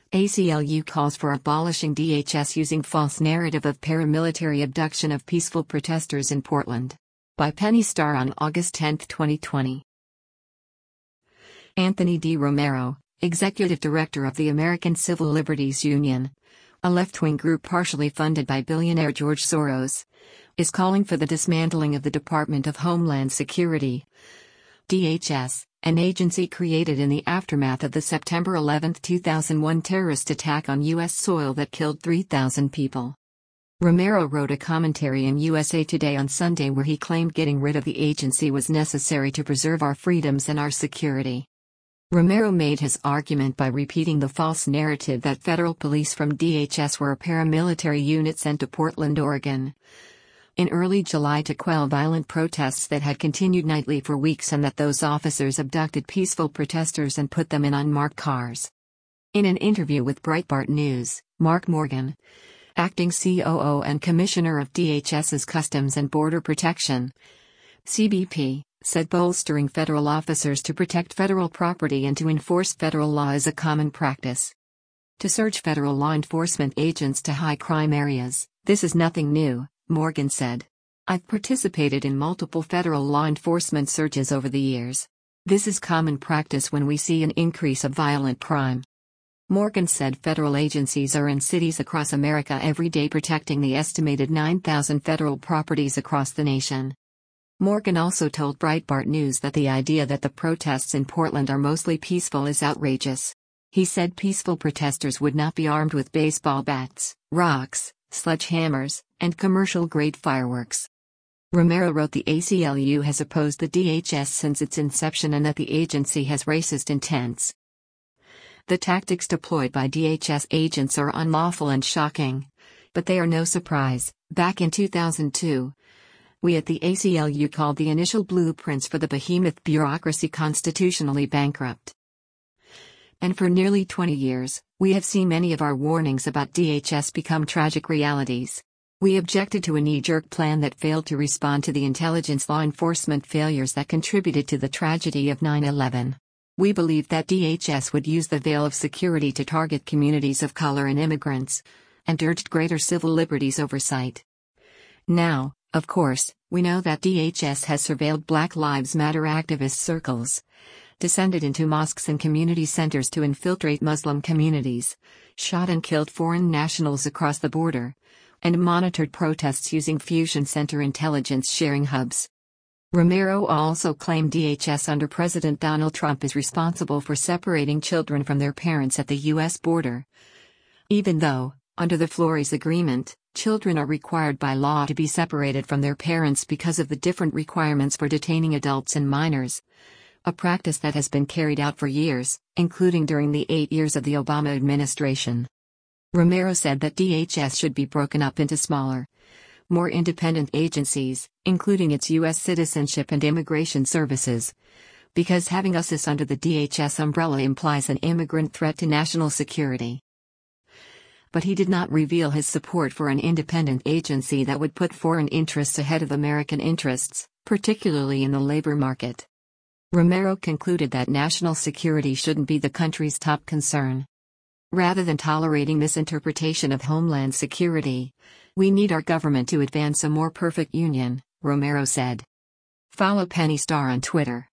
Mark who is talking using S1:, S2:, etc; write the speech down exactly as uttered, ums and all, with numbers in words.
S1: A C L U calls for abolishing D H S using false narrative of paramilitary abduction of peaceful protesters in Portland. By Penny Starr on August tenth, twenty twenty. Anthony D. Romero, Executive Director of the American Civil Liberties Union, a left-wing group partially funded by billionaire George Soros, is calling for the dismantling of the Department of Homeland Security, D H S, an agency created in the aftermath of the September eleventh, two thousand one terrorist attack on U S soil that killed three thousand people. Romero wrote a commentary in U S A Today on Sunday where he claimed getting rid of the agency was necessary to preserve our freedoms and our security. Romero made his argument by repeating the false narrative that federal police from D H S were a paramilitary unit sent to Portland, Oregon, in early July to quell violent protests that had continued nightly for weeks, and that those officers abducted peaceful protesters and put them in unmarked cars. In an interview with Breitbart News, Mark Morgan, acting C O O and Commissioner of DHS's Customs and Border Protection, C B P, said bolstering federal officers to protect federal property and to enforce federal law is a common practice. To surge federal law enforcement agents to high crime areas, this is nothing new, Morgan said. I've participated in multiple federal law enforcement surges over the years. This is common practice when we see an increase of violent crime. Morgan said federal agencies are in cities across America every day protecting the estimated nine thousand federal properties across the nation. Morgan also told Breitbart News that the idea that the protests in Portland are mostly peaceful is outrageous. He said peaceful protesters would not be armed with baseball bats, rocks, sledgehammers, and commercial-grade fireworks. Romero wrote the A C L U has opposed the D H S since its inception and that the agency has racist intents. The tactics deployed by D H S agents are unlawful and shocking. But they are no surprise. Back in two thousand two, we at the A C L U called the initial blueprints for the behemoth bureaucracy constitutionally bankrupt. And for nearly twenty years, we have seen many of our warnings about D H S become tragic realities. We objected to a knee-jerk plan that failed to respond to the intelligence law enforcement failures that contributed to the tragedy of nine eleven. We believed that D H S would use the veil of security to target communities of color and immigrants, and urged greater civil liberties oversight. Now, of course, we know that D H S has surveilled Black Lives Matter activist circles, descended into mosques and community centers to infiltrate Muslim communities, shot and killed foreign nationals across the border, and monitored protests using fusion center intelligence sharing hubs. Romero also claimed D H S under President Donald Trump is responsible for separating children from their parents at the U S border. Even though, under the Flores Agreement, children are required by law to be separated from their parents because of the different requirements for detaining adults and minors, a practice that has been carried out for years, including during the eight years of the Obama administration. Romero said that D H S should be broken up into smaller, more independent agencies, including its U S Citizenship and Immigration Services, because having U S C I S under the D H S umbrella implies an immigrant threat to national security. But he did not reveal his support for an independent agency that would put foreign interests ahead of American interests, particularly in the labor market. Romero concluded that national security shouldn't be the country's top concern. Rather than tolerating misinterpretation of homeland security, we need our government to advance a more perfect union, Romero said. Follow Penny Starr on Twitter.